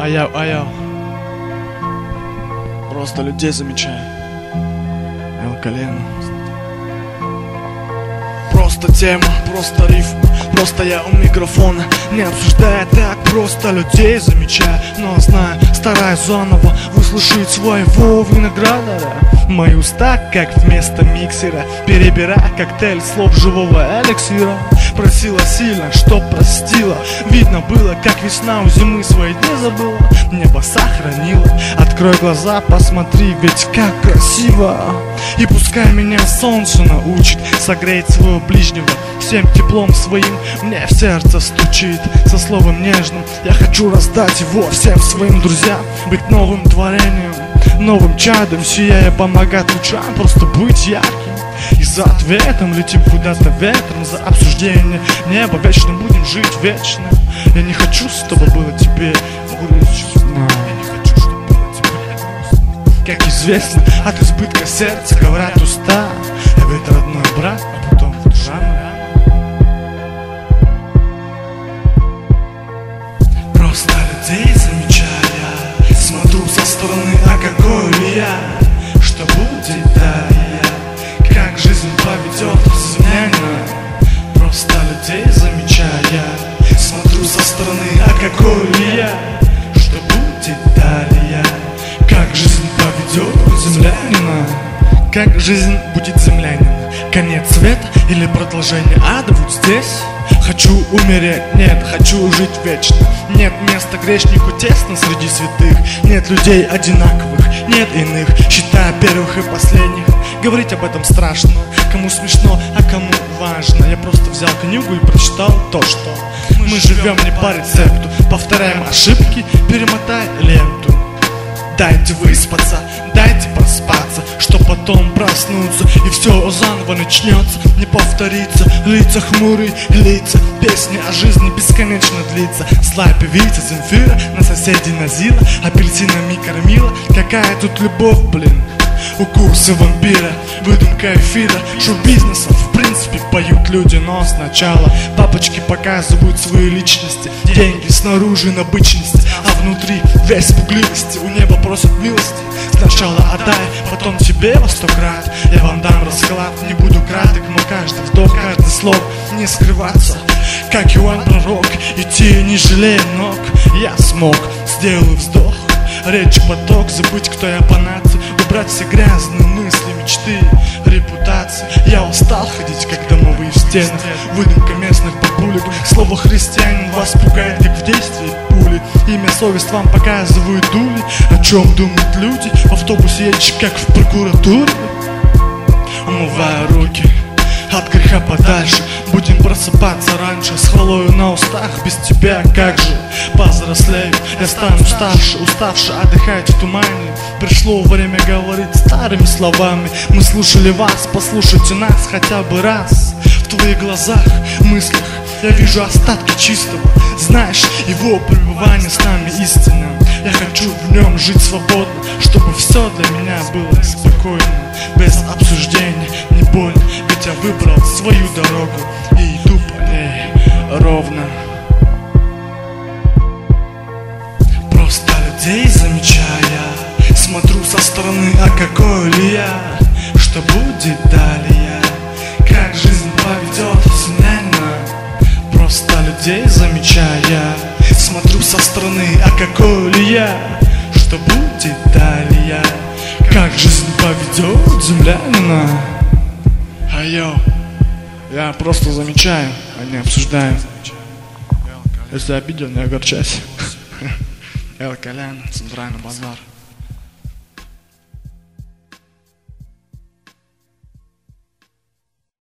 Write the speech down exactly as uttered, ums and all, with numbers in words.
Аяу, аяу. Просто людей замечаю. Эл колено. Просто тема, просто рифм, просто я у микрофона. Не обсуждая так, просто людей замечаю. Но знаю, стараюсь заново выслушать своего виноградора. Мои уста, как вместо миксера, перебирая коктейль слов живого эликсира. Просила сильно, чтоб простила. Видно было, как весна у зимы свои дни забыла. Небо сохранила. Открой глаза, посмотри, ведь как красиво. И пускай меня солнце научит согреть своего ближнего. Всем теплом своим мне в сердце стучит. Со словом нежным я хочу раздать его всем своим друзьям. Быть новым творением, новым чадом, сияя, помогать лучам, просто быть ярким. И за ответом летим куда-то ветром, за обсуждение неба вечно будем жить вечно. Я не хочу, чтобы было тебе грустно. Я не хочу, чтобы было тебе грустно. Как известно, от избытка сердца говорят уста. Я ведь родной брат, а потом рано. Просто людей замечая, смотрю со стороны, а какой ли я, что будет далее, как жизнь поведет землянина. Просто людей замечая, смотрю со стороны, а какой ли я, что будет далее, как жизнь поведет землянина. Как жизнь будет землянина? Конец света или продолжение ада вот здесь? Хочу умереть, нет, хочу жить вечно. Нет места грешнику тесно среди святых. Нет людей одинаковых, нет иных, считая первых и последних. Говорить об этом страшно, кому смешно, а кому важно. Я просто взял книгу и прочитал то, что мы живем не по рецепту. Повторяем ошибки, перемотай ленту. Дайте выспаться, дайте проспаться, чтоб потом проснуться и все заново начнется, не повторится. Лица хмурые, лица, песни о жизни бесконечно длится. Злая певица Земфира на соседей Назира апельсинами кормила. Какая тут любовь, блин? Укусы вампира, выдумка эфира, шоу-бизнеса в принципе поют люди, но сначала папочки показывают свои личности. Деньги снаружи на бычности, а внутри весь пугливости. У неба просят милости. Сначала отдай, потом тебе во сто крат. Я вам дам расклад, не буду краток, но каждый вдох, каждый слог не скрываться. Как Иоанн Пророк, идти не жалея ног. Я смог, сделаю вздох, речь поток, забыть, кто я по нации, убрать все грязные мысли, мечты, репутации. Я устал ходить, как домовые в стенах, выдумка местных бабулек. Слово христианин вас пугает, как в действии пули. Имя совесть вам показывают дули. О чем думают люди? В автобусе едешь, как в прокуратуре. Умывая руки от греха подальше, будем просыпаться раньше, с хвалою на устах. Без тебя как же повзрослею, я стану старше, уставший отдыхать в тумане. Пришло время говорить старыми словами. Мы слушали вас, послушайте нас хотя бы раз. В твоих глазах, мыслях я вижу остатки чистого. Знаешь, его пребывание с нами истинно. Я хочу в нем жить свободно, чтобы все для меня было спокойно, без обсуждения, не больно. Ведь я выбрал свою дорогу и иду по ней ровно. Просто людей замечая, смотрю со стороны, а какой ли я, что будет далее, как жизнь поведет землянина. Просто людей замечая, смотрю со стороны, а какой ли я, что будет далее, как жизнь поведет землянина. Айо, я просто замечаю, а не обсуждаю. Если обидел, не огорчайся. Эл колено, центральный базар.